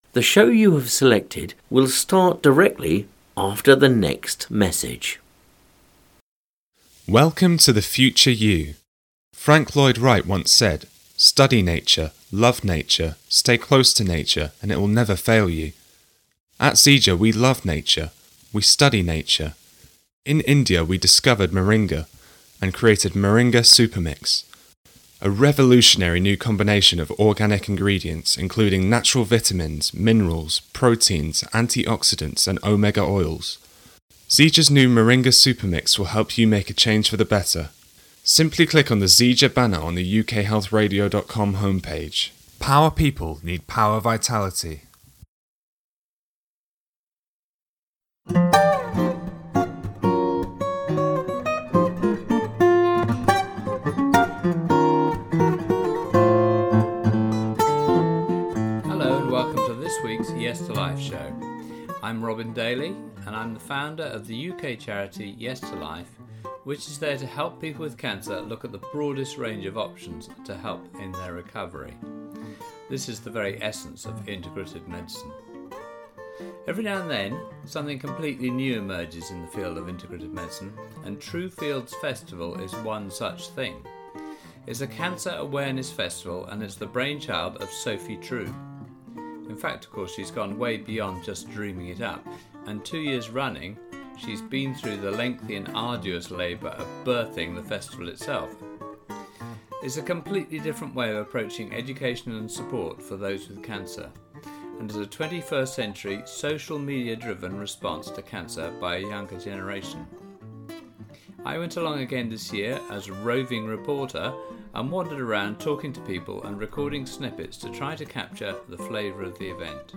The show you have selected will start directly after the next message. Welcome to the future you. Frank Lloyd Wright once said, "Study nature, love nature, stay close to nature, and it will never fail you." At Zija, we love nature. We study nature. In India, we discovered moringa and created Moringa Supermix, a revolutionary new combination of organic ingredients including natural vitamins, minerals, proteins, antioxidants, and omega oils. Zija's new Moringa Supermix will help you make a change for the better. Simply click on the Zija banner on the ukhealthradio.com homepage. Power people need power vitality. Yes to Life show. I'm Robin Daly and I'm the founder of the UK charity Yes to Life, which is there to help people with cancer look at the broadest range of options to help in their recovery. This is the very essence of integrative medicine. Every now and then, something completely new emerges in the field of integrative medicine, and True Fields Festival is one such thing. It's a cancer awareness festival and it's the brainchild of Sophie True. In fact, of course, she's gone way beyond just dreaming it up, and 2 years running, she's been through the lengthy and arduous labour of birthing the festival itself. It's a completely different way of approaching education and support for those with cancer, and is a 21st century social media driven response to cancer by a younger generation. I went along again this year as a roving reporter and wandered around talking to people and recording snippets to try to capture the flavour of the event.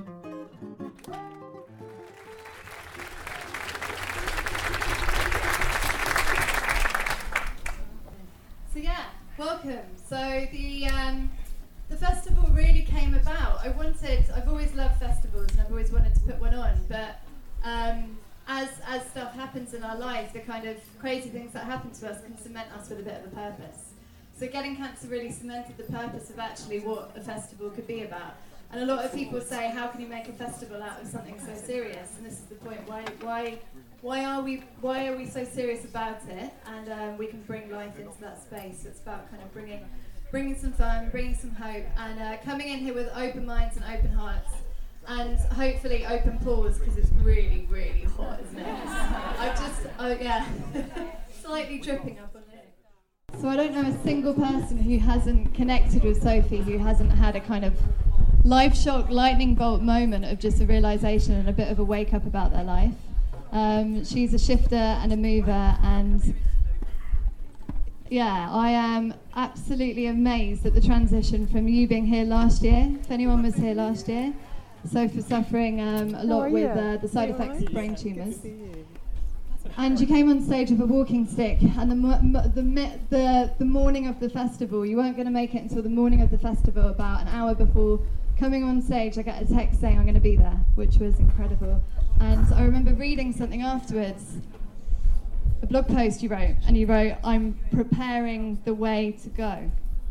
So yeah, welcome. So the festival really came about. I've always loved festivals and I've always wanted to put one on, but as stuff happens in our life, the kind of crazy things that happen to us can cement us with a bit of a purpose. So Getting Cancer really cemented the purpose of actually what a festival could be about. And a lot of people say, how can you make a festival out of something so serious? And this is the point. Why are we so serious about it? And we can bring life into that space. So it's about kind of bringing some fun, bringing some hope, and coming in here with open minds and open hearts. And hopefully open pores, because it's really, really hot, isn't it? Slightly dripping up on it. So I don't know a single person who hasn't connected with Sophie, who hasn't had a kind of life shock, lightning bolt moment of just a realisation and a bit of a wake up about their life. She's a shifter and a mover, and yeah, I am absolutely amazed at the transition from you being here last year, if anyone was here last year. Sophie was suffering a lot with the side effects of brain tumours. And you came on stage with a walking stick, and the morning of the festival, you weren't going to make it until the morning of the festival, about an hour before coming on stage, I got a text saying I'm going to be there, which was incredible. And I remember reading something afterwards, a blog post you wrote, and you wrote, "I'm preparing the way to go."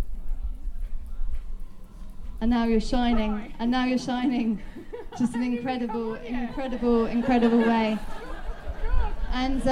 And now you're shining, just an incredible way. And,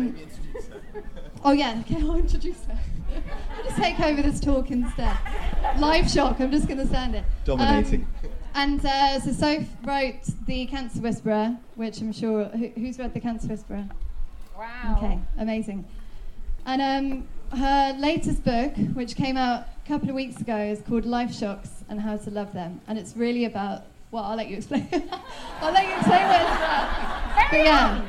I'll introduce her. I'll just take over this talk instead. Live shock, I'm just going to stand it. Dominating. So Soph wrote The Cancer Whisperer, which I'm sure, who's read The Cancer Whisperer? Wow. Okay, amazing. And her latest book, which came out a couple of weeks ago, is called Life Shocks and How to Love Them. And it's really about, well, I'll let you explain. I'll let you explain what it's about. But yeah,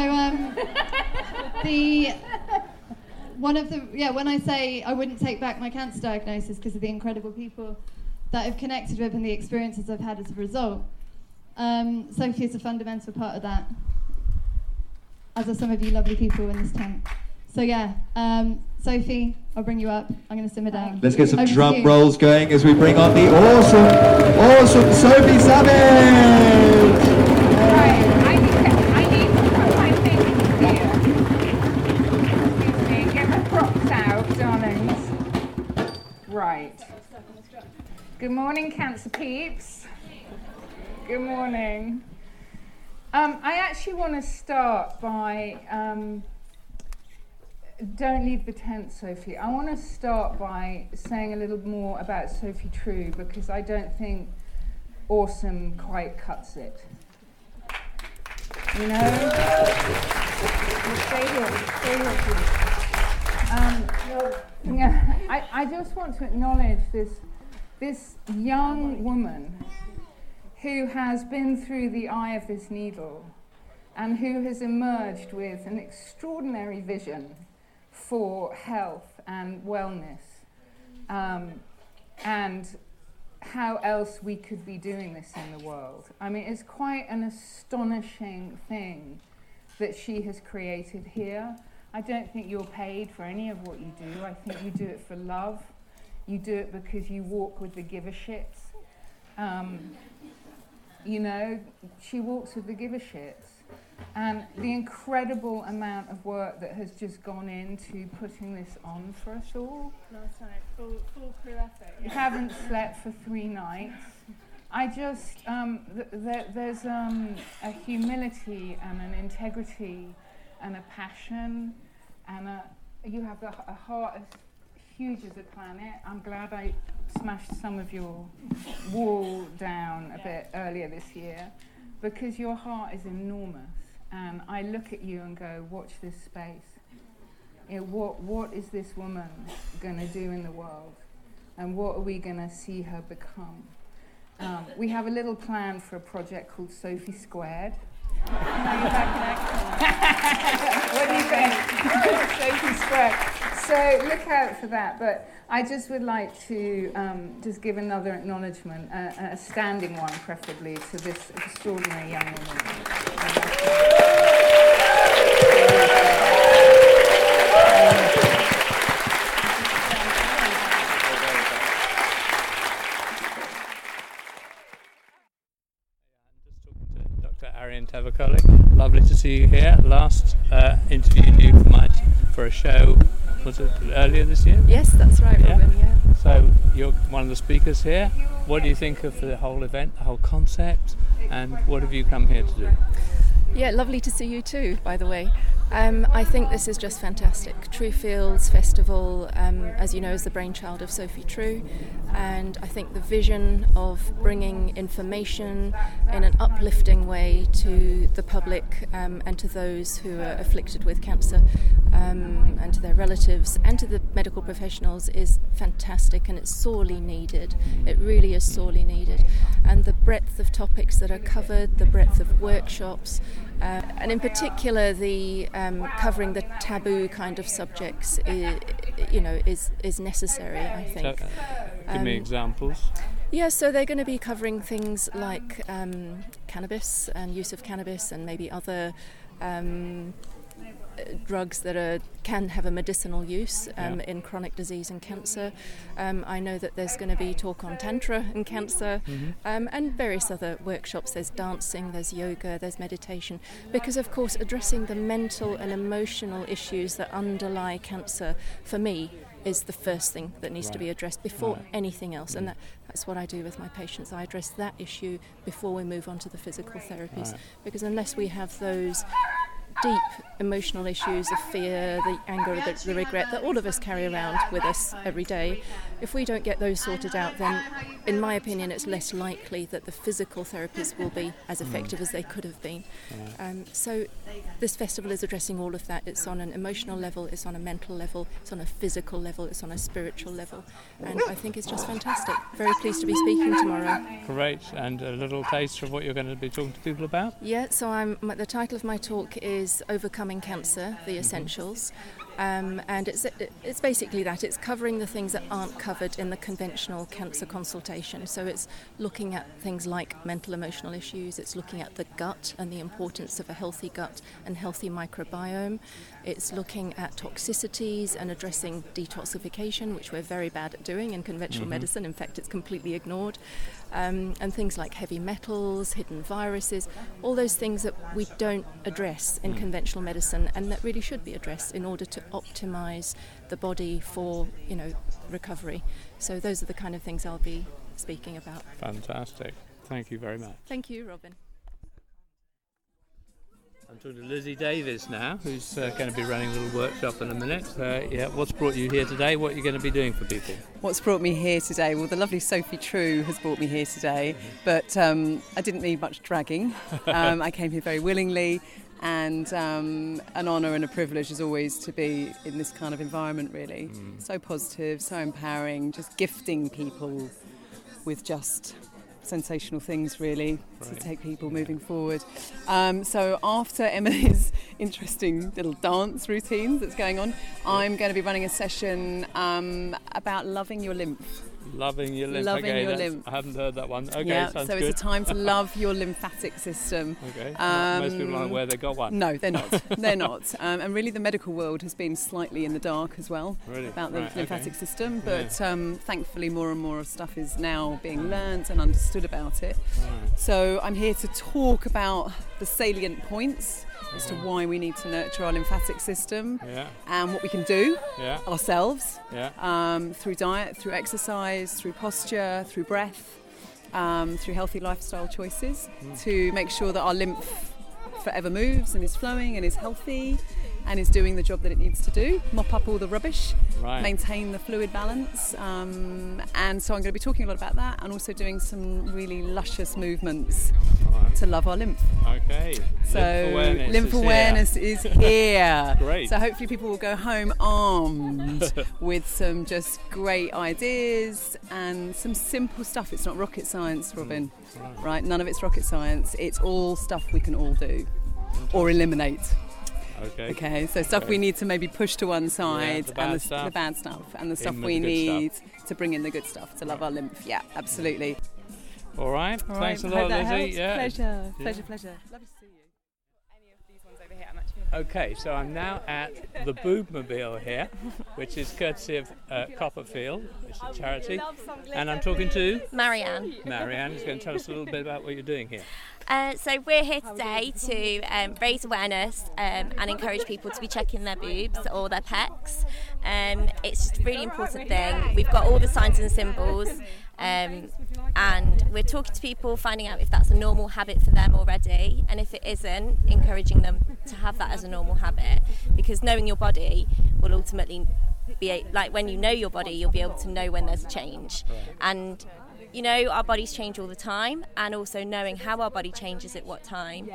so when I say I wouldn't take back my cancer diagnosis because of the incredible people that I've connected with and the experiences I've had as a result, Sophie is a fundamental part of that, as are some of you lovely people in this tent. So yeah, Sophie, I'll bring you up. I'm going to simmer down. Let's get some drum rolls going as we bring on the awesome Sophie Savage! Right, I need to put my things here. Excuse me, get my props out, darlings. Right. Good morning, Cancer peeps. Good morning. I actually want to start by, don't leave the tent, Sophie. I want to start by saying a little more about Sophie True, because I don't think awesome quite cuts it. You know? Stay here, please. I just want to acknowledge this young woman who has been through the eye of this needle and who has emerged with an extraordinary vision for health and wellness, and how else we could be doing this in the world. I mean, it's quite an astonishing thing that she has created here. I don't think you're paid for any of what you do. I think you do it for love. You do it because you walk with the giver shits. You know, she walks with the giver shits. And the incredible amount of work that has just gone into putting this on for us all. Last night, full crew effort. You haven't slept for 3 nights. I just, there's a humility and an integrity and a passion, and you have a heart as huge as a planet. I'm glad I smashed some of your wall down a bit earlier this year, because your heart is enormous. And I look at you and go, watch this space. You know, what is this woman going to do in the world? And what are we going to see her become? We have a little plan for a project called Sophie Squared. What do you think? Sophie Squared. So look out for that. But I just would like to just give another acknowledgement, a standing one preferably, to this extraordinary young woman. Arian Tavakoli. Lovely to see you here. Last interviewed you for a show, was it earlier this year? Yes, that's right, Robin, yeah. So you're one of the speakers here. What do you think of the whole event, the whole concept, and what have you come here to do? Yeah, lovely to see you too, by the way. I think this is just fantastic. True Fields Festival, as you know, is the brainchild of Sophie True, and I think the vision of bringing information in an uplifting way to the public and to those who are afflicted with cancer and to their relatives and to the medical professionals is fantastic, and it's sorely needed. It really is sorely needed. And the breadth of topics that are covered, the breadth of workshops, and in particular the covering the taboo kind of subjects is necessary, I think. So, give me examples. Yeah, so they're going to be covering things like cannabis and use of cannabis, and maybe other drugs that can have a medicinal use in chronic disease and cancer. I know that there's going to be talk on tantra and cancer, and various other workshops. There's dancing, there's yoga, there's meditation, because of course addressing the mental and emotional issues that underlie cancer, for me, is the first thing that needs to be addressed before anything else. And that's what I do with my patients. I address that issue before we move on to the physical therapies, because unless we have those deep emotional issues of fear, the anger, the regret that all of us carry around with us every day, if we don't get those sorted out, then in my opinion it's less likely that the physical therapies will be as effective as they could have been. So this festival is addressing all of that. It's on an emotional level, it's on a mental level, it's on a physical level, it's on a spiritual level, and I think it's just fantastic. Very pleased to be speaking tomorrow. Great, and a little taste of what you're going to be talking to people about? Yeah, so the title of my talk is Overcoming Cancer, The Essentials, and it's basically that. It's covering the things that aren't covered in the conventional cancer consultation. So it's looking at things like mental emotional issues, it's looking at the gut and the importance of a healthy gut and healthy microbiome. It's looking at toxicities and addressing detoxification, which we're very bad at doing in conventional medicine. In fact, it's completely ignored. And things like heavy metals, hidden viruses, all those things that we don't address in conventional medicine and that really should be addressed in order to optimize the body for, recovery. So those are the kind of things I'll be speaking about. Fantastic. Thank you very much. Thank you, Robin. I'm talking to Lizzie Davis now, who's going to be running a little workshop in a minute. What's brought you here today? What are you going to be doing for people? What's brought me here today? Well, the lovely Sophie True has brought me here today, but I didn't need much dragging. I came here very willingly, and an honour and a privilege as always to be in this kind of environment, really. So positive, so empowering, just gifting people with just sensational things, really, to take people moving forward. So after Emily's interesting little dance routine that's going on, I'm going to be running a session about loving your lymph. Loving your lymph. Loving your lymph. I haven't heard that one. Okay, yeah, sounds so good. it's a time to love your lymphatic system. Okay. Most people aren't aware they got one. No, they're not. They're not. And really the medical world has been slightly in the dark as well about the lymphatic system. But thankfully more and more stuff is now being learnt and understood about it. Right. So I'm here to talk about the salient points as to why we need to nurture our lymphatic system and what we can do ourselves through diet, through exercise, through posture, through breath, through healthy lifestyle choices to make sure that our lymph forever moves and is flowing and is healthy and is doing the job that it needs to do, mop up all the rubbish, maintain the fluid balance, and so I'm going to be talking a lot about that and also doing some really luscious movements to love our lymph. Okay. So lymph awareness is here. Great. So hopefully people will go home armed with some just great ideas and some simple stuff. It's not rocket science, Robin. Right? None of it's rocket science. It's all stuff we can all do or eliminate. Okay, so stuff we need to maybe push to one side, the bad stuff, and the stuff we need to bring in the good stuff to love our lymph. Yeah, absolutely. All right. Thanks a lot, Lizzie. Yeah. Pleasure. Lovely to see you. Any of these ones over here, I'm actually. Okay, so I'm now at the Boobmobile here, which is courtesy of Copperfield, which is a charity, and I'm talking to Marianne. Marianne is going to tell us a little bit about what you're doing here. So we're here today to raise awareness and encourage people to be checking their boobs or their pecs. It's just a really important thing. We've got all the signs and symbols, and we're talking to people, finding out if that's a normal habit for them already, and if it isn't, encouraging them to have that as a normal habit, because knowing your body will ultimately be like, when you know your body, you'll be able to know when there's a change. And you know, our bodies change all the time, and also knowing how our body changes at what time.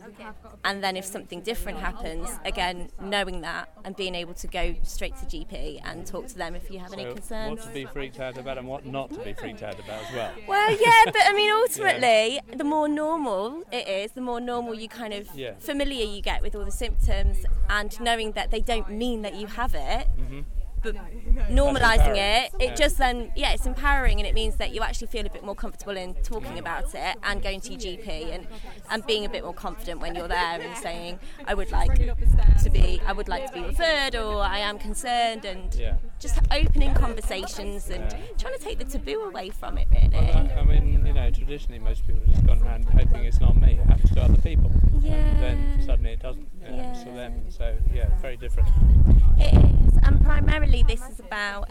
And then if something different happens, again, knowing that and being able to go straight to GP and talk to them if you have any concerns. What to be freaked out about and what not to be freaked out about as well. Well, yeah, but I mean, ultimately, the more normal it is, the more normal you kind of familiar you get with all the symptoms, and knowing that they don't mean that you have it. But normalising it just then, it's empowering, and it means that you actually feel a bit more comfortable in talking about it and going to your GP and being a bit more confident when you're there and saying, I would like to be referred, or I am concerned, and just opening conversations and trying to take the taboo away from it, really. Well, I mean, you know, traditionally most people have just gone around hoping it's not me, it happens to other people. And then suddenly it doesn't, it happens to them. So, very different. It is, and primarily this is about,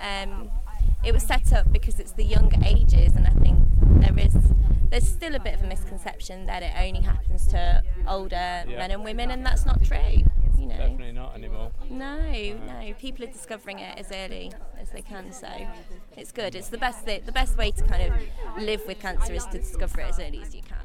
it was set up because it's the younger ages, and I think there's still a bit of a misconception that it only happens to older men and women, and that's not true. You know. Definitely not anymore. No, people are discovering it as early as they can, so it's good. It's the best way to kind of live with cancer is to discover it as early as you can.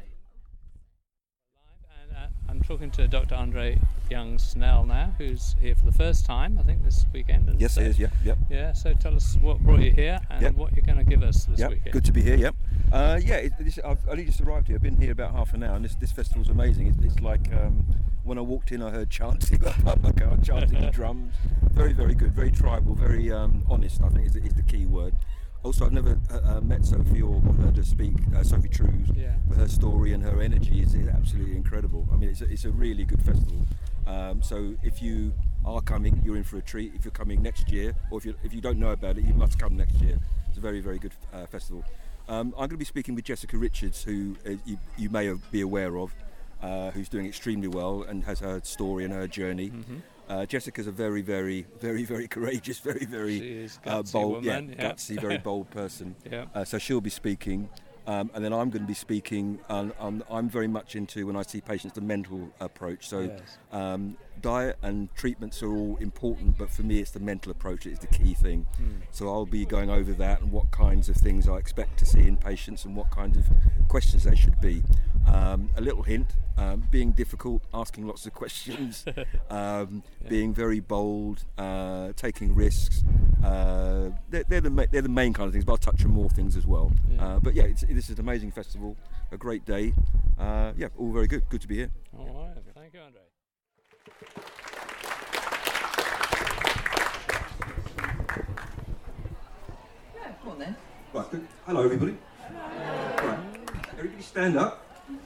I'm talking to Dr. Andre Young-Snell now, who's here for the first time, I think, this weekend. And yes, it is, Yeah, so tell us what brought you here and what you're going to give us this weekend. Good to be here, I've only just arrived here. I've been here about half an hour, and this festival's amazing. It's like when I walked in, I heard chanting up my car, chanting the drums. Very, very good, very tribal, very honest, I think is the key word. Also, I've never met Sophie or heard her speak, Sophie True, but her story and her energy is absolutely incredible. I mean, it's a really good festival. So if you are coming, you're in for a treat. If you're coming next year, or if you don't know about it, you must come next year. It's a very, very good festival. I'm going to be speaking with Jessica Richards, who you may be aware of, who's doing extremely well and has her story and her journey. Jessica's a very, very, very, very courageous, very, very bold, woman, gutsy, very bold person. Yeah. So she'll be speaking. And then I'm going to be speaking, I'm very much into, when I see patients, the mental approach. So diet and treatments are all important, but for me it's the mental approach that is the key thing. So I'll be going over that and what kinds of things I expect to see in patients and what kind of questions they should be. A little hint, being difficult, asking lots of questions, being very bold, taking risks. They're the main kind of things, but I'll touch on more things as well. But yeah, this is an amazing festival, a great day. Yeah, all very good. Good to be here. All right, thank you, Andre. Yeah, come on then. Right, good. Hello everybody. Right. Everybody stand up.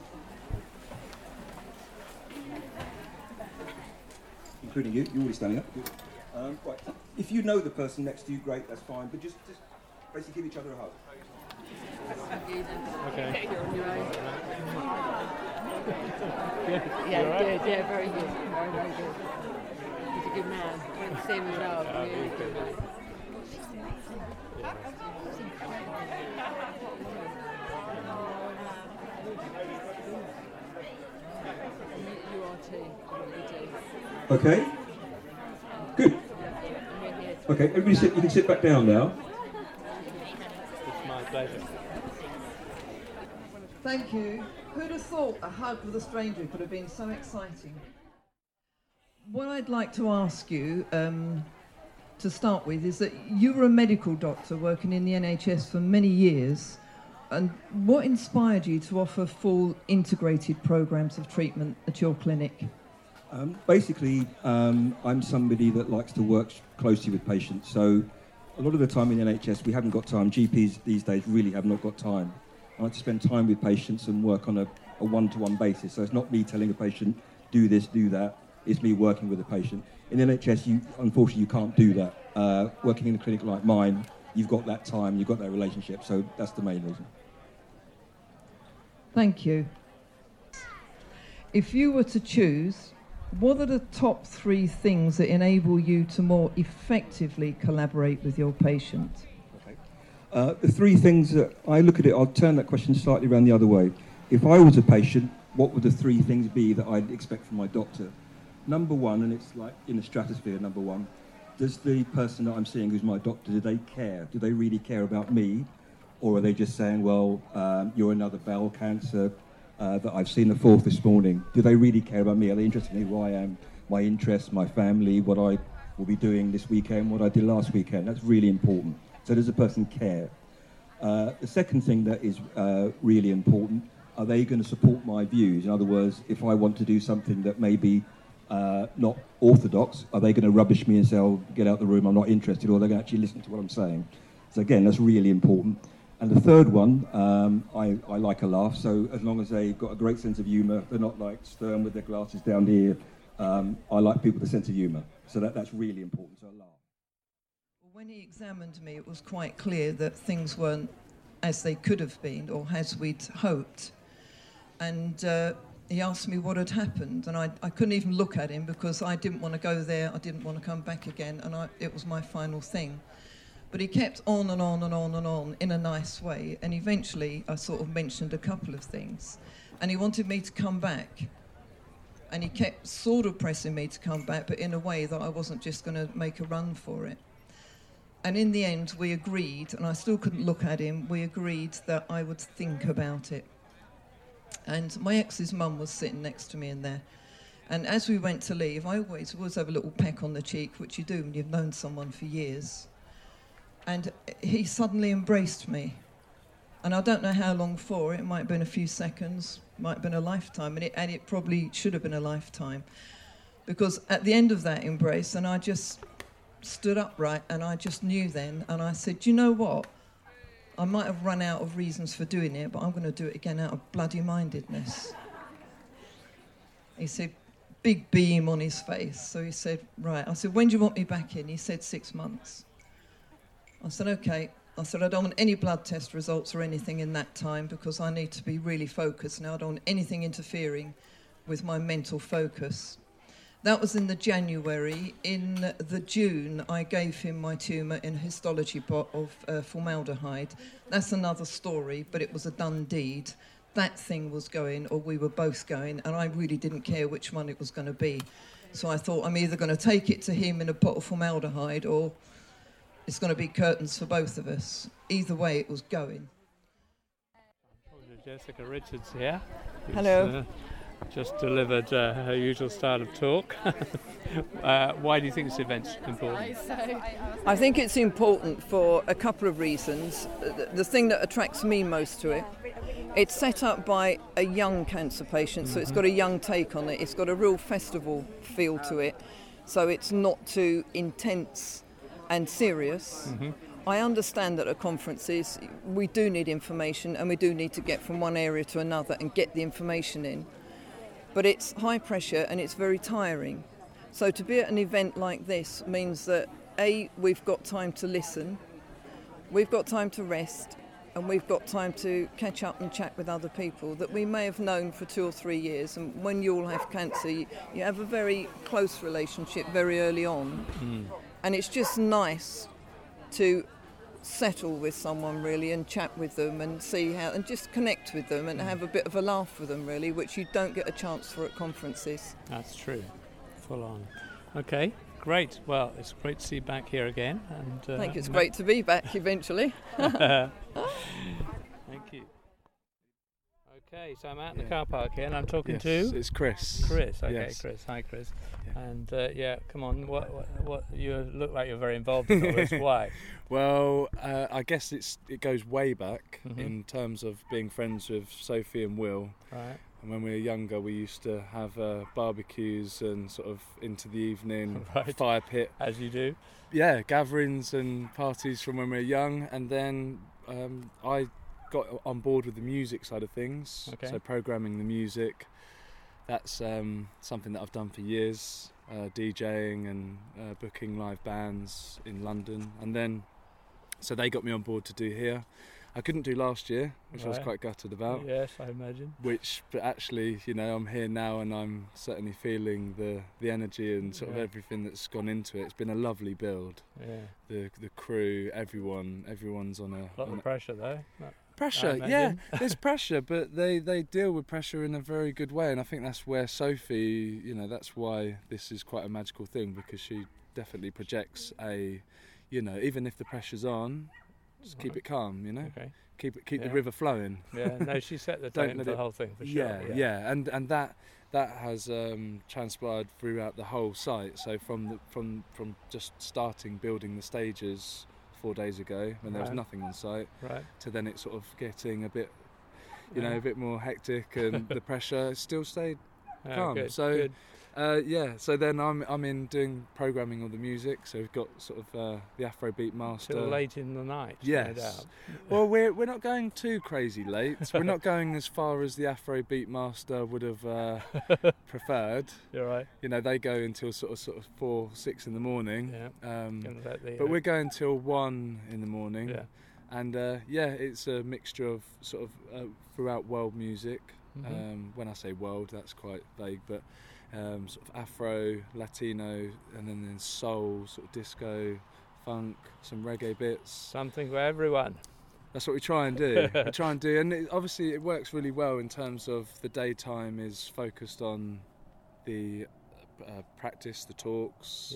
Including you. You're already standing up. Good. Right. If you know the person next to you, great, that's fine. But just basically give each other a hug. Okay. Yeah, good. Yeah, very good. Very, very good. He's a good man. Went to see him as well. Really good. You are too. Okay. Good. Okay, everybody sit. You can sit back down now. It's my pleasure. Thank you. Who'd have thought a hug with a stranger could have been so exciting? What I'd like to ask you to start with is that you were a medical doctor working in the NHS for many years, and what inspired you to offer full integrated programs of treatment at your clinic? Basically, I'm somebody that likes to work closely with patients. So a lot of the time in the NHS, we haven't got time. GPs these days really have not got time. I like to spend time with patients and work on a one-to-one basis. So it's not me telling a patient, do this, do that. It's me working with the patient. In the NHS, unfortunately, you can't do that. Working in a clinic like mine, you've got that time, you've got that relationship. So that's the main reason. Thank you. If you were to choose, what are the top 3 things that enable you to more effectively collaborate with your patient? The 3 things that I look at it, I'll turn that question slightly around the other way. If I was a patient, what would the 3 things be that I'd expect from my doctor? Number 1, and it's like in the stratosphere, number 1, does the person that I'm seeing who's my doctor, do they care? Do they really care about me? Or are they just saying, well, you're another bowel cancer that I've seen the 4th this morning? Do they really care about me? Are they interested in who I am, my interests, my family, what I will be doing this weekend, what I did last weekend? That's really important. So does the person care? The second thing that is really important, are they going to support my views? In other words, if I want to do something that may be not orthodox, are they going to rubbish me and say, oh, get out the room, I'm not interested, or are they going to actually listen to what I'm saying? So again, that's really important. And the third one, I like a laugh, so as long as they've got a great sense of humour, they're not like stern with their glasses down here, I like people with a sense of humour. So that's really important, so a laugh. When he examined me, it was quite clear that things weren't as they could have been or as we'd hoped. And he asked me what had happened, and I couldn't even look at him because I didn't want to go there, I didn't want to come back again, and it was my final thing. But he kept on and on and on and on in a nice way, and eventually I sort of mentioned a couple of things, and he wanted me to come back. And he kept sort of pressing me to come back, but in a way that I wasn't just going to make a run for it. And in the end, we agreed, and I still couldn't look at him, we agreed that I would think about it. And my ex's mum was sitting next to me in there. And as we went to leave, I always have a little peck on the cheek, which you do when you've known someone for years. And he suddenly embraced me. And I don't know how long for, it might have been a few seconds, might have been a lifetime, and it probably should have been a lifetime. Because at the end of that embrace, and I just stood upright, and I just knew then, and I said, you know what? I might have run out of reasons for doing it, but I'm going to do it again out of bloody mindedness. He said, big beam on his face. So he said, right. I said, when do you want me back in? He said 6 months. I said, okay. I said, I don't want any blood test results or anything in that time because I need to be really focused now. I don't want anything interfering with my mental focus. That was in the January. In the June, I gave him my tumour in a histology pot of formaldehyde. That's another story, but it was a done deed. That thing was going, or we were both going, and I really didn't care which one it was going to be. So I thought, I'm either going to take it to him in a pot of formaldehyde, or it's going to be curtains for both of us. Either way, it was going. Jessica Richards here. Hello. Just delivered her usual style of talk. Why do you think this event's important? I think it's important for a couple of reasons. The thing that attracts me most to it, it's set up by a young cancer patient, so it's got a young take on it. It's got a real festival feel to it, so it's not too intense and serious. I understand that at conferences we do need information, and we do need to get from one area to another and get the information in. But it's high pressure and it's very tiring. So to be at an event like this means that A, we've got time to listen, we've got time to rest, and we've got time to catch up and chat with other people that we may have known for 2 or 3 years. And when you all have cancer, you have a very close relationship very early on. And it's just nice to settle with someone really and chat with them and see how, and just connect with them and have a bit of a laugh with them really, which you don't get a chance for at conferences. That's true, full on. Okay, great. Well, it's great to see you back here again. And I think it's great to be back eventually. Thank you. Okay, so I'm out in the car park here and I'm talking to... It's Chris. Chris, okay, Yes. Chris. Hi, Chris. Yeah. And come on, what you look like you're very involved in all this. Why? Well, I guess it goes way back in terms of being friends with Sophie and Will. Right. And when we were younger, we used to have barbecues and sort of into the evening fire pit. As you do. Yeah, gatherings and parties from when we were young. And then I got on board with the music side of things. Okay. So programming the music. That's something that I've done for years, DJing and booking live bands in London. And then, so they got me on board to do here. I couldn't do last year, which I was quite gutted about. Yes, I imagine. But actually, I'm here now and I'm certainly feeling the energy and sort of everything that's gone into it. It's been a lovely build. Yeah. The crew, everyone's on a... A lot of pressure though. Pressure, yeah, there's pressure, but they deal with pressure in a very good way, and I think that's where Sophie, that's why this is quite a magical thing, because she definitely projects even if the pressure's on, just keep it calm, Okay. Keep the river flowing. Yeah, no, she set the tone for the whole thing for sure. Yeah, and that has transpired throughout the whole site. So from just starting building the stages 4 days ago when there was nothing on site, to then it sort of getting a bit, a bit more hectic, and the pressure still stayed calm. Good, so good. So then I'm in doing programming of the music. So we've got sort of the Afrobeat master. Till late in the night. Yes. No doubt. Well, we're not going too crazy late. We're not going as far as the Afrobeat master would have preferred. You're right. They go until sort of 4, 6 in the morning. Yeah. But we're going till 1 in the morning. Yeah. And it's a mixture of sort of throughout world music. When I say world, that's quite vague, but sort of Afro, Latino, and then soul, sort of disco, funk, some reggae bits. Something for everyone. That's what we try and do. And obviously it works really well in terms of the daytime is focused on the practice, the talks,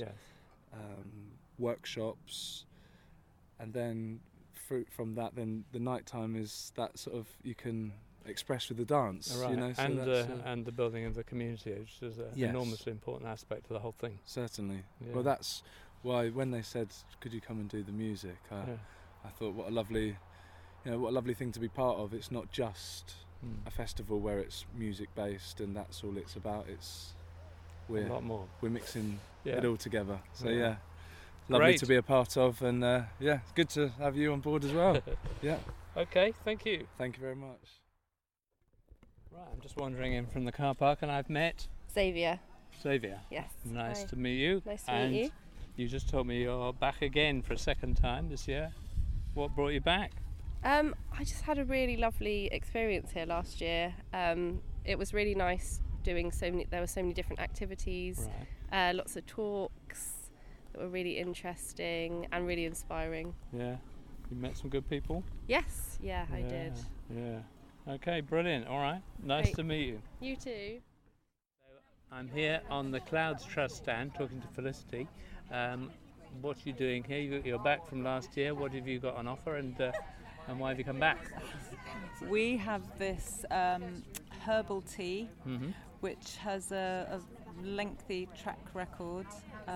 workshops, and then from that, then the nighttime is that sort of you can express with the dance, right. So and the building of the community, which is an enormously important aspect of the whole thing. Certainly. Yeah. Well, that's why when they said, "Could you come and do the music?" I thought, what a lovely thing to be part of. It's not just a festival where it's music based and that's all it's about. We're a lot more. We're mixing it all together. So lovely Great. to be a part of, and it's good to have you on board as well. Yeah. Okay, thank you. Thank you very much. Right, I'm just wandering in from the car park and I've met Xavier. Yes. Nice Hi. to meet you. Nice to meet you. You just told me you're back again for a second time this year. What brought you back? I just had a really lovely experience here last year. It was really nice doing there were so many different activities, lots of talks that were really interesting and really inspiring. Yeah. You met some good people? Yes, I did. Yeah. Okay, brilliant. All right. Nice to meet you. You too. I'm here on the Clouds Trust stand talking to Felicity. What are you doing here? You're back from last year. What have you got on offer and why have you come back? We have this herbal tea, which has a lengthy track record,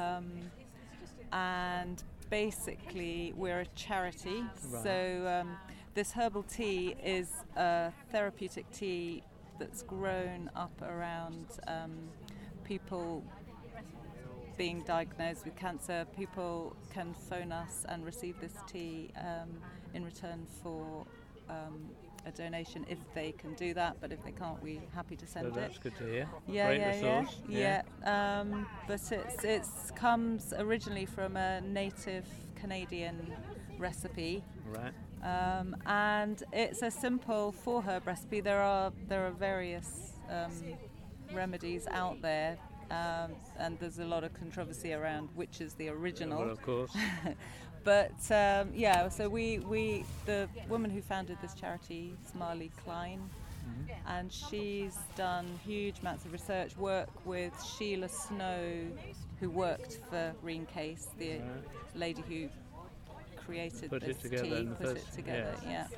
and basically we're a charity. So this herbal tea is a therapeutic tea that's grown up around people being diagnosed with cancer. People can phone us and receive this tea in return for a donation if they can do that, but if they can't, we're happy to send it. That's good to hear. Yeah, Great resource. But it comes originally from a native Canadian recipe. Right. And it's a simple 4-herb recipe. There are various remedies out there, and there's a lot of controversy around which is the original. Well, of course. But so the woman who founded this charity is Marley Klein, and she's done huge amounts of research, work with Sheila Snow, who worked for Reen Case, the lady who created put this it together tea, put it together,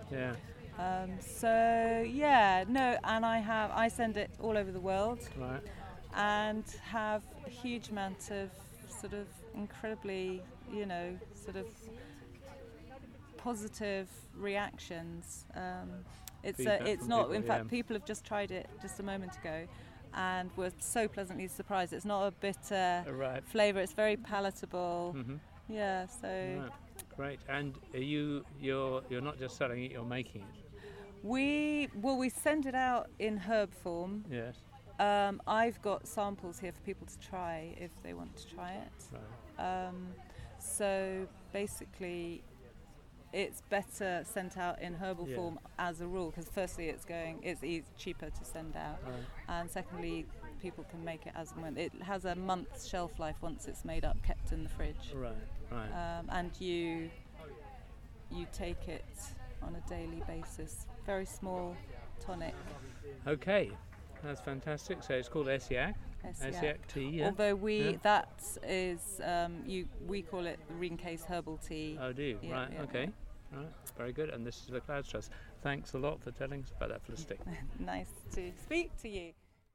and I send it all over the world, and have a huge amount of sort of incredibly, sort of positive reactions. It's not, people, in fact, people have just tried it just a moment ago and were so pleasantly surprised. It's not a bitter flavour, it's very palatable. Yeah, so great. And you're not just selling it, you're making it. We send it out in herb form. Yes. I've got samples here for people to try if they want to try it. So basically, it's better sent out in herbal form as a rule, because firstly it's cheaper to send out, and secondly people can make it as and when. It has a month's shelf life once it's made up, kept in the fridge. And you take it on a daily basis. Very small tonic. Okay, that's fantastic. So it's called Essiac. Essiac tea. Yeah. Although we call it the Reen Case herbal tea. Oh, do you? Okay. Right. Very good. And this is the Clouds Trust. Thanks a lot for telling us about that, Felicity. Nice to speak to you.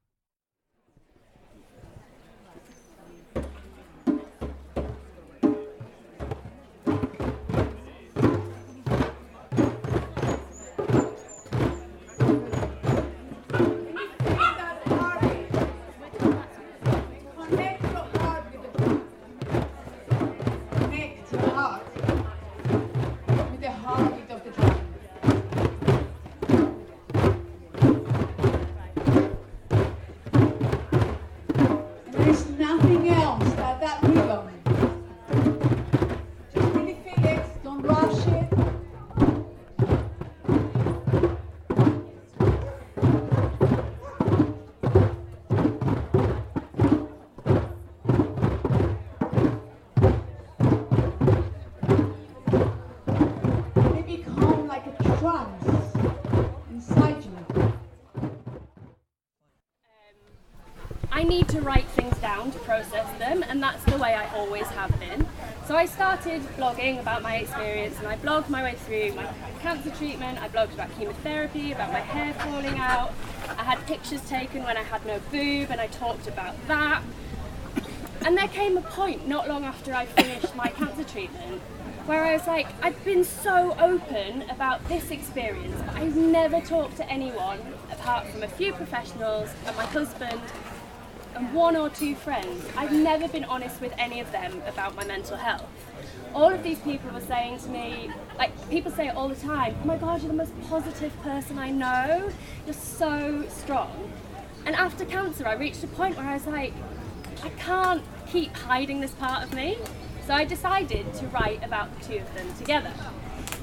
I need to write things down to process them, and that's the way I always have been. So I started blogging about my experience, and I blogged my way through my cancer treatment, I blogged about chemotherapy, about my hair falling out, I had pictures taken when I had no boob, and I talked about that. And there came a point not long after I finished my cancer treatment where I was like, I've been so open about this experience, but I've never talked to anyone apart from a few professionals and my husband and 1 or 2 friends. I've never been honest with any of them about my mental health. All of these people were saying to me, like, people say it all the time, oh my God, you're the most positive person I know, you're so strong. And after cancer, I reached a point where I was like, I can't keep hiding this part of me. So I decided to write about the 2 of them together.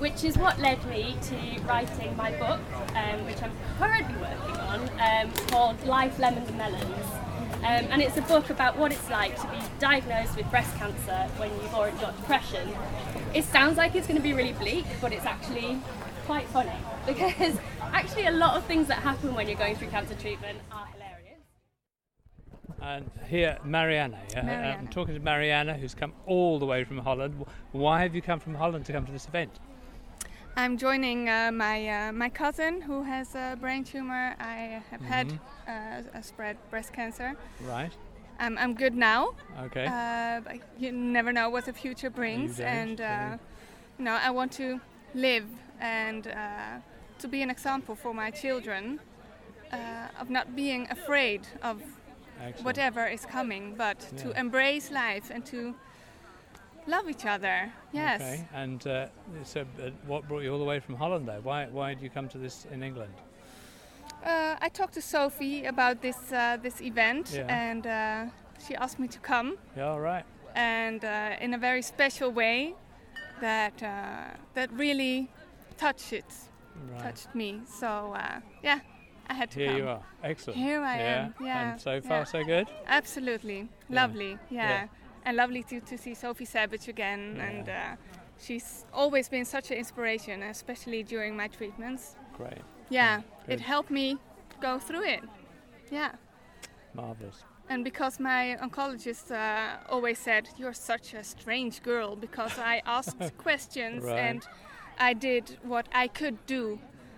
which is what led me to writing my book, which I'm currently working on, called Life, Lemons and Melons. And it's a book about what it's like to be diagnosed with breast cancer when you've already got depression. It sounds like it's going to be really bleak, but it's actually quite funny, because actually a lot of things that happen when you're going through cancer treatment are hilarious. And here, Mariana. I'm talking to Mariana, who's come all the way from Holland. Why have you come from Holland to come to this event? I'm joining my cousin who has a brain tumor. I have had a spread breast cancer. Right. I'm good now. Okay. But you never know what the future brings, and I want to live and to be an example for my children of not being afraid of whatever is coming, but to embrace life and to love each other. Yes. Okay. And so, what brought you all the way from Holland, though? Why did you come to this in England? I talked to Sophie about this event, and she asked me to come. Yeah, all right. And in a very special way that really touched me. So I had to come. Here you are. Excellent. Here I am. And so far, so good? Absolutely. Lovely. Yeah. And lovely to see Sophie Savage again. Yeah. And she's always been such an inspiration, especially during my treatments. Great. Yeah. Good. It helped me go through it. Yeah. Marvellous. And because my oncologist always said, "You're such a strange girl," because I asked questions and I did what I could do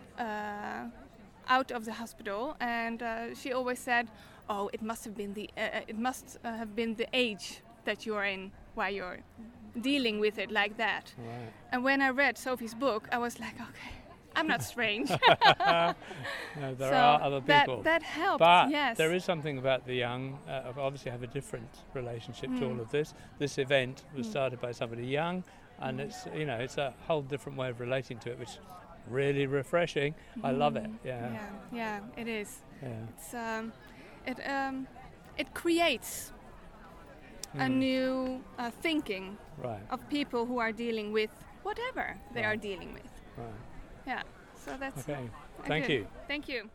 out of the hospital, and she always said, "Oh, it must have been the age that you're in, why you're dealing with it like that." Right. And when I read Sophie's book, I was like, okay, I'm not strange. No, there are other people. That helped, but yes. there is something about the young, obviously have a different relationship to all of this. This event was started by somebody young, and it's a whole different way of relating to it, which is really refreshing. I love it. Yeah, it is. Yeah. It's it creates a new thinking of people who are dealing with whatever they are dealing with. Right. Yeah, so that's okay. Thank you. Thank you.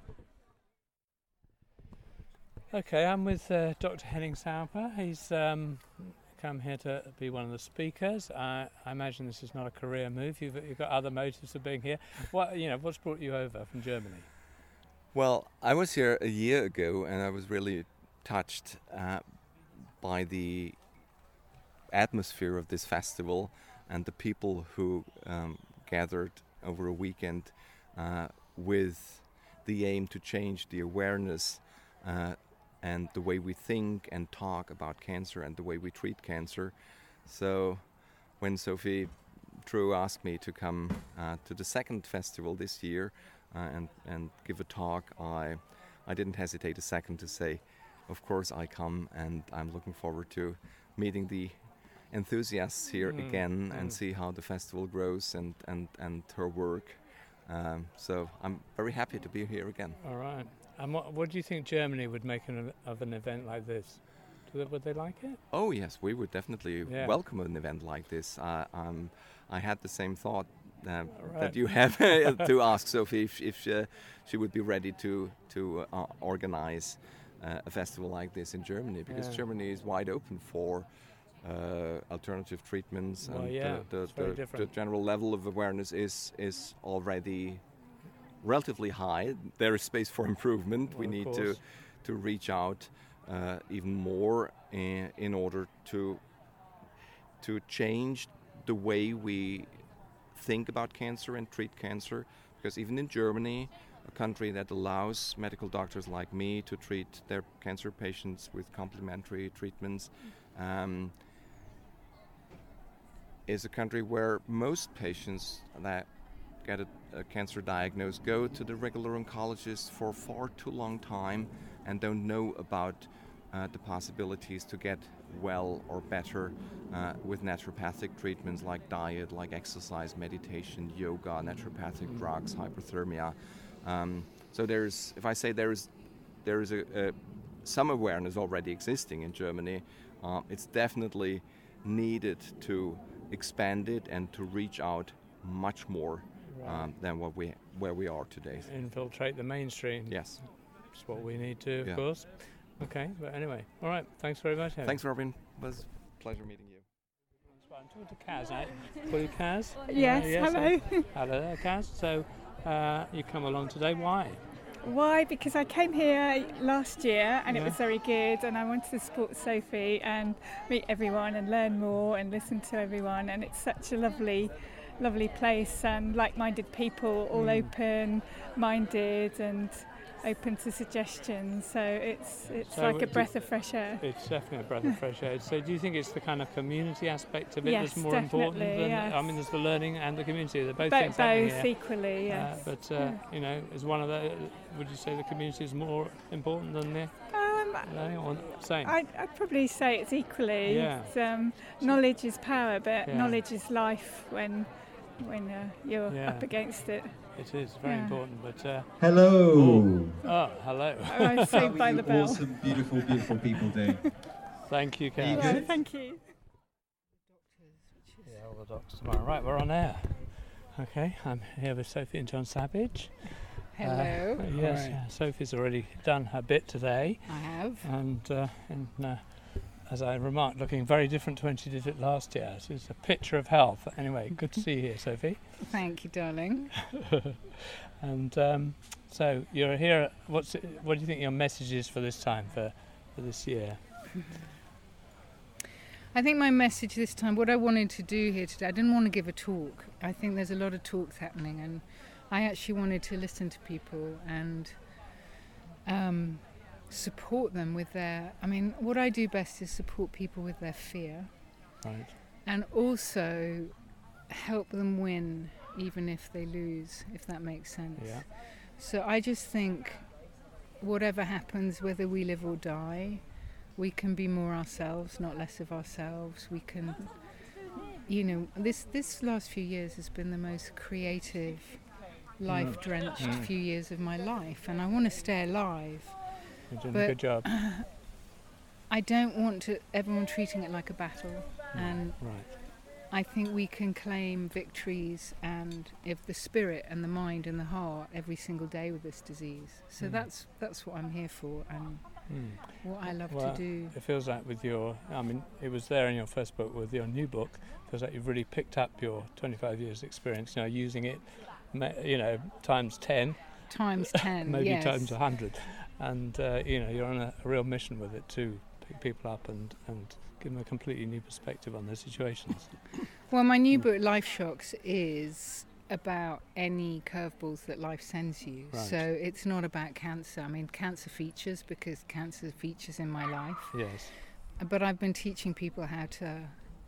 Okay, I'm with Dr. Henning Sauper. He's come here to be one of the speakers. I imagine this is not a career move. You've got other motives of being here. What's brought you over from Germany? Well, I was here a year ago, and I was really touched by the atmosphere of this festival and the people who gathered over a weekend with the aim to change the awareness and the way we think and talk about cancer and the way we treat cancer. So when Sophie True asked me to come to the second festival this year and give a talk, I didn't hesitate a second to say, of course I come, and I'm looking forward to meeting the enthusiasts here again and see how the festival grows and her work. So I'm very happy to be here again. All right. And what do you think Germany would make of an event like this? Would they like it? Oh yes, we would definitely welcome an event like this. I had the same thought that you have to ask Sophie if she would be ready to organize a festival like this in Germany, because Germany is wide open for alternative treatments, and the general level of awareness is already relatively high. There is space for improvement. We need to reach out even more in order to change the way we think about cancer and treat cancer, because even in Germany, a country that allows medical doctors like me to treat their cancer patients with complementary treatments, is a country where most patients that get a cancer diagnosis go to the regular oncologist for far too long time and don't know about the possibilities to get well or better with naturopathic treatments like diet, like exercise, meditation, yoga, naturopathic drugs, hyperthermia. So there's some awareness already existing in Germany. It's definitely needed to expand it and to reach out much more than where we are today. Infiltrate the mainstream. Yes. That's what we need to, of course. Okay, but anyway. All right, thanks very much, Henry. Thanks, Robin. It was a pleasure meeting you. I'm talking to Kaz, eh? Call you Kaz? Yes, hello. Hello there, Kaz. So, you come along today, why? Why? Because I came here last year and it was very good, and I wanted to support Sophie and meet everyone and learn more and listen to everyone, and it's such a lovely place and like-minded people, all open-minded and open to suggestions, so it's like a breath of fresh air. It's definitely a breath of fresh air. So do you think it's the kind of community aspect of it Yes, that's more important than, yes. I mean, there's the learning and the community, they're both things happening here. Both equally, yes. But you know, is one of the, would you say the community is more important than the learning, or same? I'd probably say it's equally. Yeah. It's, knowledge is power, but knowledge is life when you're up against it. It is very important, but... Hello! Oh, hello. I saved by the bell. Awesome, beautiful people doing. Thank you, Kaz. Well, thank you. Yeah, all the doctors tomorrow. Right, we're on air. Okay, I'm here with Sophie and John Savage. Hello. Yes, Sophie's already done her bit today. I have. And as I remarked, looking very different to when she did it last year. So it's a picture of health. Anyway, good to see you here, Sophie. Thank you, darling. And so you're here. What do you think your message is for this time, for this year? I think my message this time, what I wanted to do here today, I didn't want to give a talk. I think there's a lot of talks happening, and I actually wanted to listen to people and support them with their... I mean, what I do best is support people with their fear. Right. And also help them win, even if they lose, if that makes sense. Yeah. So I just think whatever happens, whether we live or die, we can be more ourselves, not less of ourselves. We can, you know, this last few years has been the most creative, life-drenched few years of my life, and I want to stay alive. You're doing a good job. I don't want everyone treating it like a battle, and I think we can claim victories and if the spirit and the mind and the heart every single day with this disease. So that's what I'm here for, and what I love to do. It feels like with your, I mean, it was there in your first book. With your new book, it feels like you've really picked up your 25 years experience, you know, using it, you know, times 10. Times 10, maybe yes. times 100. And, you know, you're on a real mission with it to pick people up and give them a completely new perspective on their situations. Well, my new book, Life Shocks, is about any curveballs that life sends you. Right. So it's not about cancer. I mean, cancer features because cancer features in my life. Yes. But I've been teaching people how to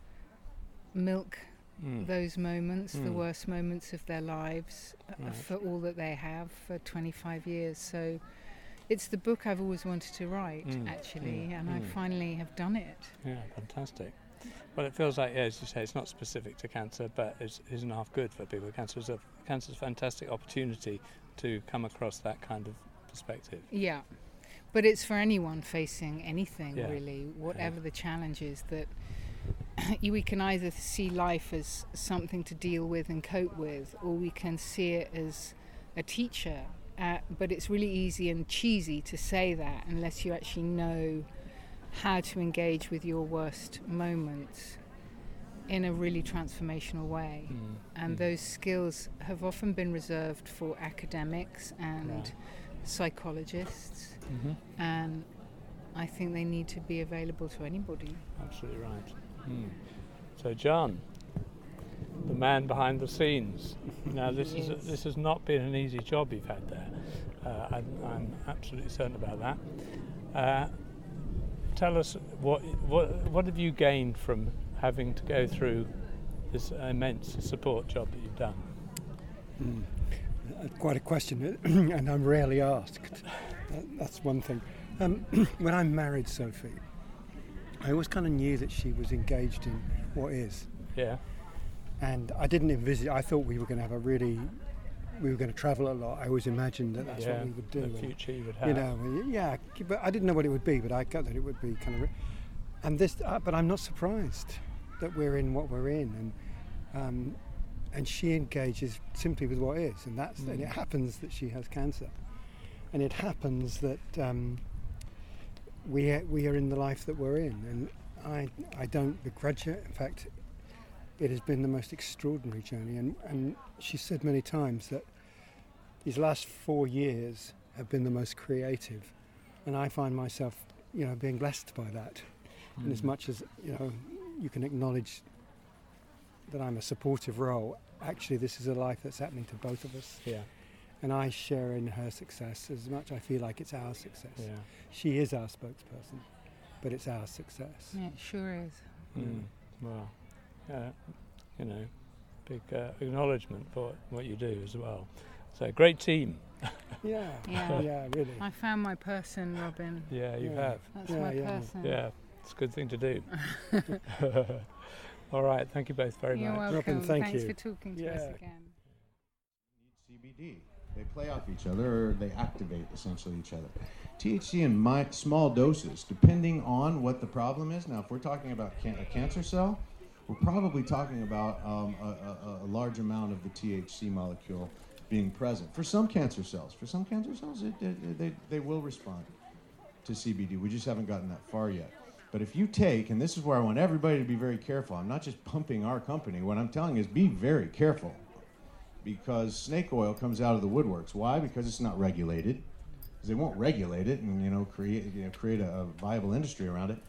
milk those moments, the worst moments of their lives, for all that they have for 25 years. So it's the book I've always wanted to write, actually, and I finally have done it. Yeah, fantastic. Well, it feels like, as you say, it's not specific to cancer, but it isn't half good for people with cancer. Cancer's a fantastic opportunity to come across that kind of perspective. Yeah, but it's for anyone facing anything, really, whatever the challenge is, that we can either see life as something to deal with and cope with, or we can see it as a teacher. But it's really easy and cheesy to say that unless you actually know how to engage with your worst moments in a really transformational way. And those skills have often been reserved for academics and psychologists, and I think they need to be available to anybody. Absolutely right. So, John, the man behind the scenes. Now, this has not been an easy job you've had there. I'm absolutely certain about that. Tell us what have you gained from having to go through this immense support job that you've done? Quite a question, and I'm rarely asked. That's one thing. When I married Sophie, I always kind of knew that she was engaged in what is. Yeah. And I didn't envisage. I thought we were going to we were going to travel a lot. I always imagined that that's what we would do. The future you would have. You know, but I didn't know what it would be. But I got that it would be kind of. And this, but I'm not surprised that we're in what we're in. And and she engages simply with what is, and and it happens that she has cancer, and it happens that we are in the life that we're in, and I don't begrudge it. In fact, it has been the most extraordinary journey, and she said many times that these last 4 years have been the most creative, and I find myself, being blessed by that. And as much as you can acknowledge that I'm a supportive role, actually this is a life that's happening to both of us. Yeah. And I share in her success as much. I feel like it's our success. Yeah. She is our spokesperson, but it's our success. Yeah, it sure is. Well, big acknowledgement for what you do as well. So great team. Yeah, really. I found my person, Robin. Yeah, you have. That's my person. Yeah, it's a good thing to do. All right, thank you both very much. You're welcome. Robin, Thanks for talking to us again. CBD. They play off each other, or they activate essentially each other. THC in small doses, depending on what the problem is. Now, if we're talking about a cancer cell, we're probably talking about a large amount of the THC molecule being present. For some cancer cells, they will respond to CBD. We just haven't gotten that far yet. But if you take, and this is where I want everybody to be very careful, I'm not just pumping our company. What I'm telling is be very careful, because snake oil comes out of the woodworks. Why? Because it's not regulated. Because they won't regulate it and create a viable industry around it.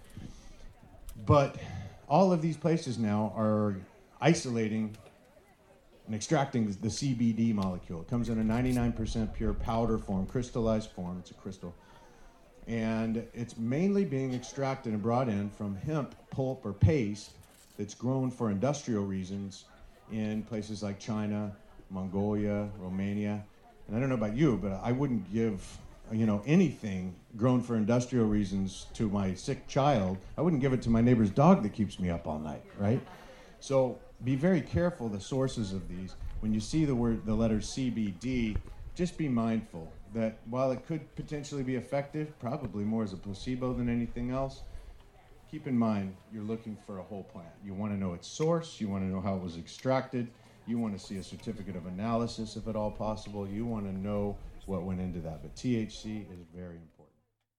But all of these places now are isolating and extracting the CBD molecule. It comes in a 99% pure powder form, crystallized form. It's a crystal. And it's mainly being extracted and brought in from hemp pulp or paste that's grown for industrial reasons in places like China, Mongolia, Romania. And I don't know about you, but I wouldn't give anything grown for industrial reasons to my sick child. I wouldn't give it to my neighbor's dog that keeps me up all night, right? So be very careful the sources of these. When you see the letter CBD, just be mindful that while it could potentially be effective, probably more as a placebo than anything else, keep in mind you're looking for a whole plant. You want to know its source, you want to know how it was extracted, you want to see a certificate of analysis if at all possible, you want to know what went into that. But THC is very important.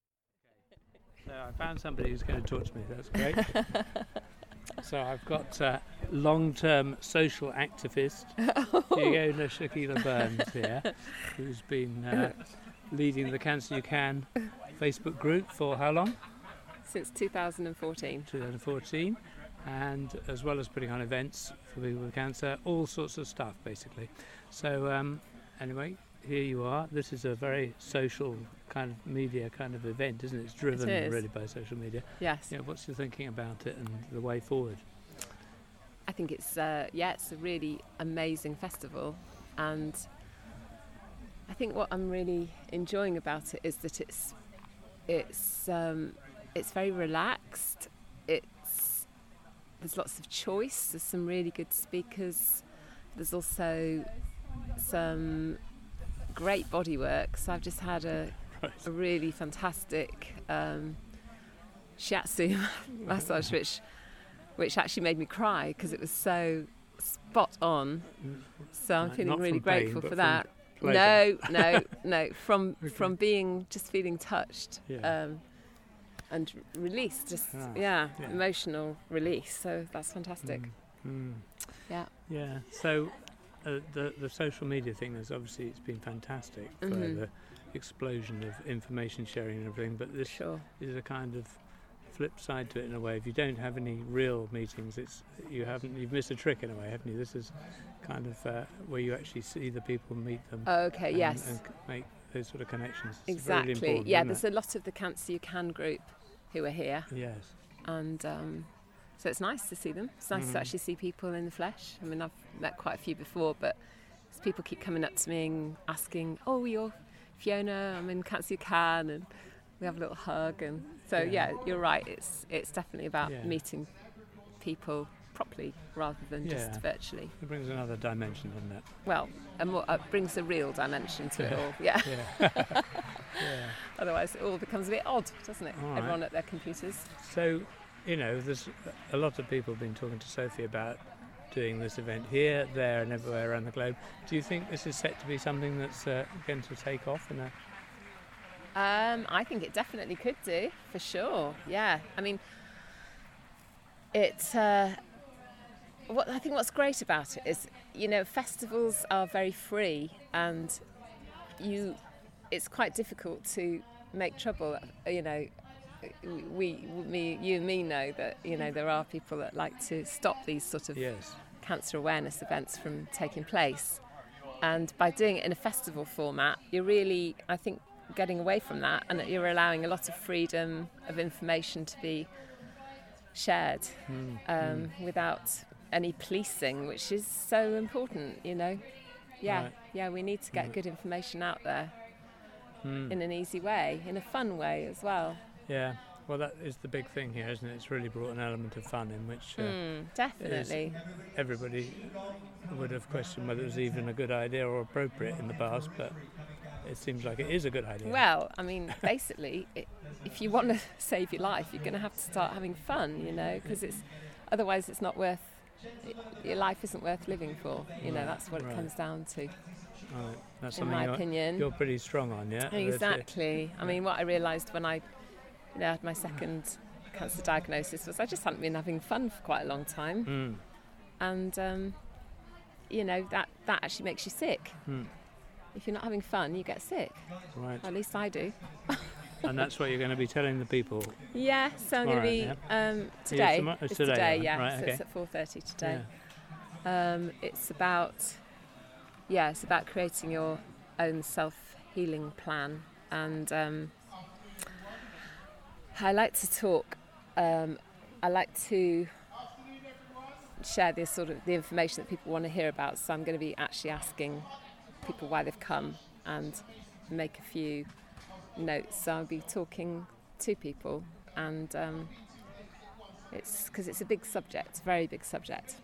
So I found somebody who's going to talk to me. That's great. So I've got long-term social activist Fiona Shakila Burns here, who's been leading the Cancer You Can Facebook group for how long? Since 2014. 2014, and as well as putting on events for people with cancer, all sorts of stuff basically. So anyway, here you are. This is a very social kind of media kind of event, isn't it? It's driven really by social media. Yes. What's your thinking about it and the way forward? I think it's a really amazing festival, and I think what I'm really enjoying about it is that it's very relaxed. There's lots of choice. There's some really good speakers. There's also some great bodywork. So I've just had a really fantastic shiatsu massage, which actually made me cry because it was so spot on. So I'm feeling really grateful for that. No, from feeling touched and released, emotional release. So that's fantastic. Yeah. So the social media thing is obviously it's been fantastic for the explosion of information sharing and everything. But this is a kind of flip side to it in a way. If you don't have any real meetings, you've missed a trick in a way, haven't you? This is kind of where you actually see the people, meet them. Okay, yes. And make those sort of connections. It's exactly. Really important, yeah, there's a lot of the Cancer You Can group who are here. Yes. And so it's nice to see them. It's nice to actually see people in the flesh. I mean, I've met quite a few before, but people keep coming up to me and asking, "Oh, you're Fiona, I'm in Cancer You Can," and we have a little hug. And so, you're right. It's definitely about meeting people properly rather than just virtually. It brings another dimension, doesn't it? Well, it brings a real dimension to it all. Yeah. Otherwise, it all becomes a bit odd, doesn't it? All Everyone right. at their computers. So, there's a lot of people have been talking to Sophie about doing this event here, there and everywhere around the globe. Do you think this is set to be something that's going to take off in a... I think it definitely could do, for sure. Yeah, I mean, it's I think what's great about it is, festivals are very free, and it's quite difficult to make trouble. You and me know that there are people that like to stop these sort of cancer awareness events from taking place, and by doing it in a festival format, you're really, I think, getting away from that, and that you're allowing a lot of freedom of information to be shared without any policing, which is so important, Right. Yeah, we need to get good information out there in an easy way, in a fun way as well. Yeah, well, that is the big thing here, isn't it? It's really brought an element of fun in, which definitely everybody would have questioned whether it was even a good idea or appropriate in the past, but it seems like it is a good idea. Well, I mean, basically, if you want to save your life, you're going to have to start having fun, because otherwise it's not worth. Your life isn't worth living for. That's what it comes down to. Right. That's in my opinion. You're pretty strong on, yeah. Exactly. I mean, what I realised when I had my second cancer diagnosis was I just hadn't been having fun for quite a long time, and that actually makes you sick. If you're not having fun, you get sick. Right. At least I do. And that's what you're going to be telling the people. Yeah, so I'm going to be today. It's today, yeah. Right, so okay. It's at 4:30 today. Yeah. It's about creating your own self-healing plan, and I like to talk. I like to share this sort of the information that people want to hear about. So I'm going to be actually asking people why they've come and make a few notes. So I'll be talking to people, and it's because it's a big subject, a very big subject.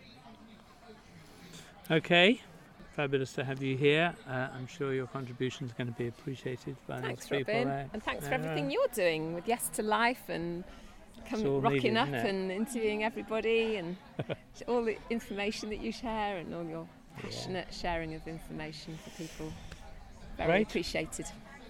Okay, fabulous to have you here. I'm sure your contribution is going to be appreciated by thanks, these people. Robin, and thanks for everything you're doing with Yes to Life and rocking up and interviewing everybody and all the information that you share and all your passionate sharing of information for people. Very appreciated.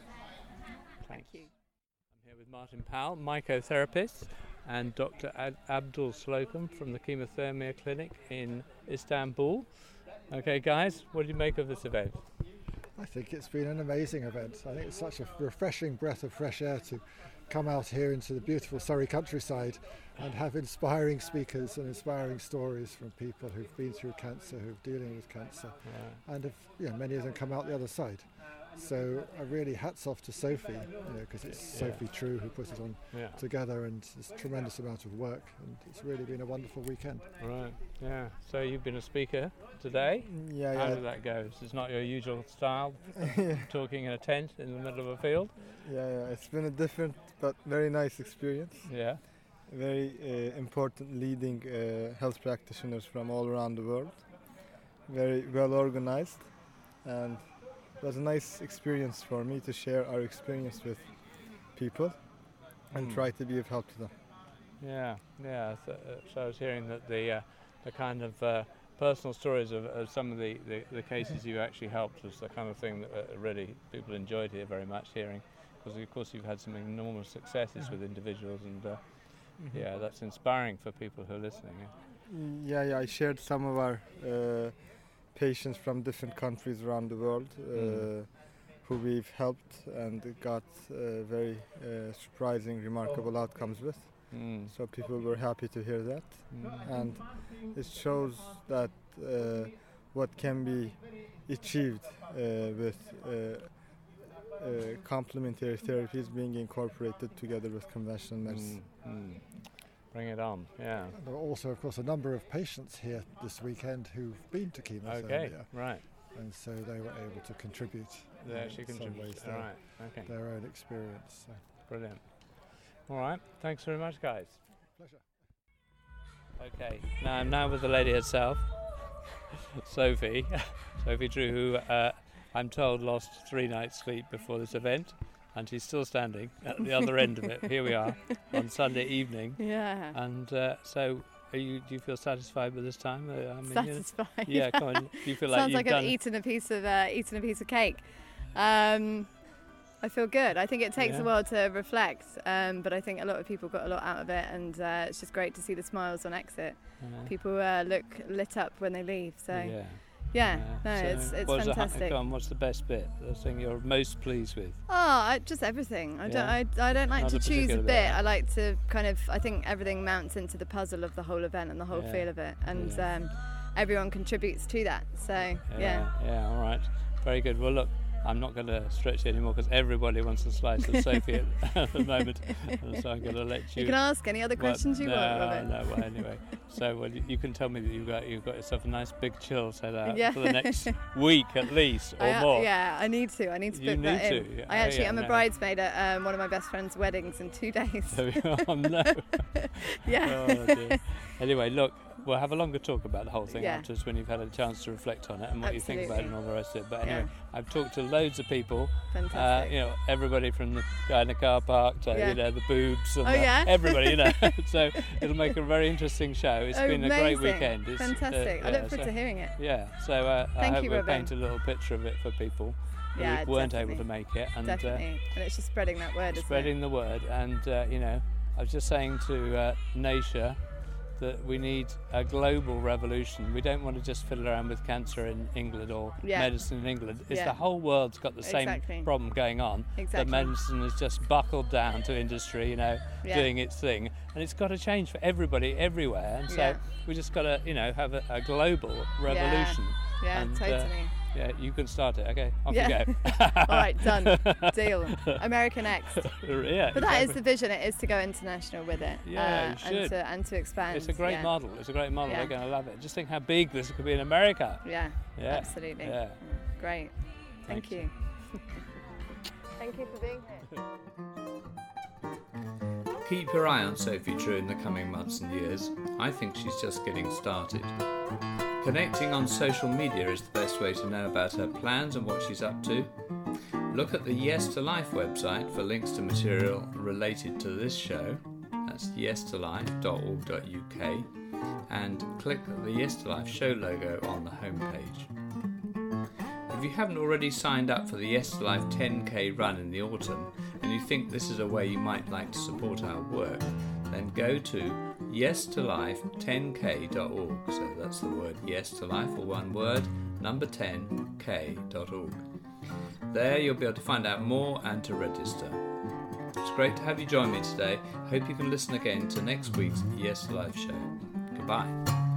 Thank you. I'm here with Martin Powell, mycotherapist, and Dr. Abdul Slocum from the Chemothermia Clinic in Istanbul. Okay, guys, what do you make of this event? I think it's been an amazing event. I think it's such a refreshing breath of fresh air to come out here into the beautiful Surrey countryside and have inspiring speakers and inspiring stories from people who've been through cancer, who're dealing with cancer, and many of them come out the other side. So really hats off to Sophie, because it's Sophie True who put it on together, and it's a tremendous amount of work, and it's really been a wonderful weekend. Right, yeah. So you've been a speaker today. Yeah. How did that go? This is not your usual style, talking in a tent in the middle of a field. Yeah. It's been a different but very nice experience. Yeah. Very important leading health practitioners from all around the world. Very well organized, and it was a nice experience for me to share our experience with people and try to be of help to them. Yeah. So I was hearing that the kind of personal stories of some of the cases you actually helped was the kind of thing that really people enjoyed here very much hearing, because of course you've had some enormous successes with individuals, and that's inspiring for people who are listening. Yeah, I shared some of our patients from different countries around the world who we've helped and got very surprising, remarkable outcomes with. So people were happy to hear that, and it shows that what can be achieved with complementary therapies being incorporated together with conventional medicine. Bring it on, yeah. There were also, of course, a number of patients here this weekend who've been to chemotherapy. Okay, right. And so they were able to contribute. They actually contribute, their own experience. So. Brilliant. All right, thanks very much, guys. Pleasure. Okay, now I'm with the lady herself, Sophie True, who I'm told lost 3 nights' sleep before this event. And she's still standing at the other end of it. Here we are on Sunday evening. Yeah. And so do you feel satisfied with this time? Satisfied? Yeah, come on. Do you feel like sounds you've like done... I've eaten a piece of cake. I feel good. I think it takes a while to reflect, but I think a lot of people got a lot out of it, and it's just great to see the smiles on exit. People look lit up when they leave. So it's fantastic. What's the best bit? The thing you're most pleased with? Just everything. I don't like to choose a bit. I like to I think everything mounts into the puzzle of the whole event and the whole feel of it, and everyone contributes to that. So yeah, all right, very good. Well, look, I'm not going to stretch it anymore because everybody wants a slice of Sophie at the moment, and so I'm going to let you. You can ask any other questions you want, Robert. No. Well, anyway, so you can tell me that you've got yourself a nice big chill set out for the next week at least or more. Yeah, I need to. Put that in. Yeah. I'm a bridesmaid at one of my best friend's weddings in 2 days. Oh no. Yeah. Oh, dear. Anyway, look. We'll have a longer talk about the whole thing afterwards when you've had a chance to reflect on it and what you think about it and all the rest of it. But anyway, I've talked to loads of people. Fantastic. Everybody from the guy in the car park to the boobs and everybody. So it'll make a very interesting show. It's been a great weekend. It's fantastic. I look forward to hearing it. Yeah. So I hope we paint a little picture of it for people who weren't able to make it. And definitely. And it's just spreading that word. Spreading the word, and I was just saying to Naisha that we need a global revolution. We don't want to just fiddle around with cancer in England or medicine in England. It's the whole world's got the same problem going on. That medicine is just buckled down to industry, doing its thing, and it's got to change for everybody everywhere. And so we just got to, have a global revolution. Yeah, and, totally. Yeah, you can start it. Okay, off you go. All right, done. Deal. America next. Yeah. But that is the vision. It is to go international with it. Yeah, you should. And to expand. It's a great model. It's a great model. They're going to love it. Just think how big this could be in America. Yeah. Absolutely. Yeah. Great. Thank you. Thank you for being here. Keep your eye on Sophie True in the coming months and years. I think she's just getting started. Connecting on social media is the best way to know about her plans and what she's up to. Look at the Yes to Life website for links to material related to this show. That's yestolife.org.uk, and click the Yes to Life show logo on the homepage. If you haven't already signed up for the Yes to Life 10K run in the autumn and you think this is a way you might like to support our work, then go to yestolife10k.org. So that's the word yes to life, or one word, number 10k.org. There you'll be able to find out more and to register. It's great to have you join me today. Hope you can listen again to next week's Yes to Life show. Goodbye.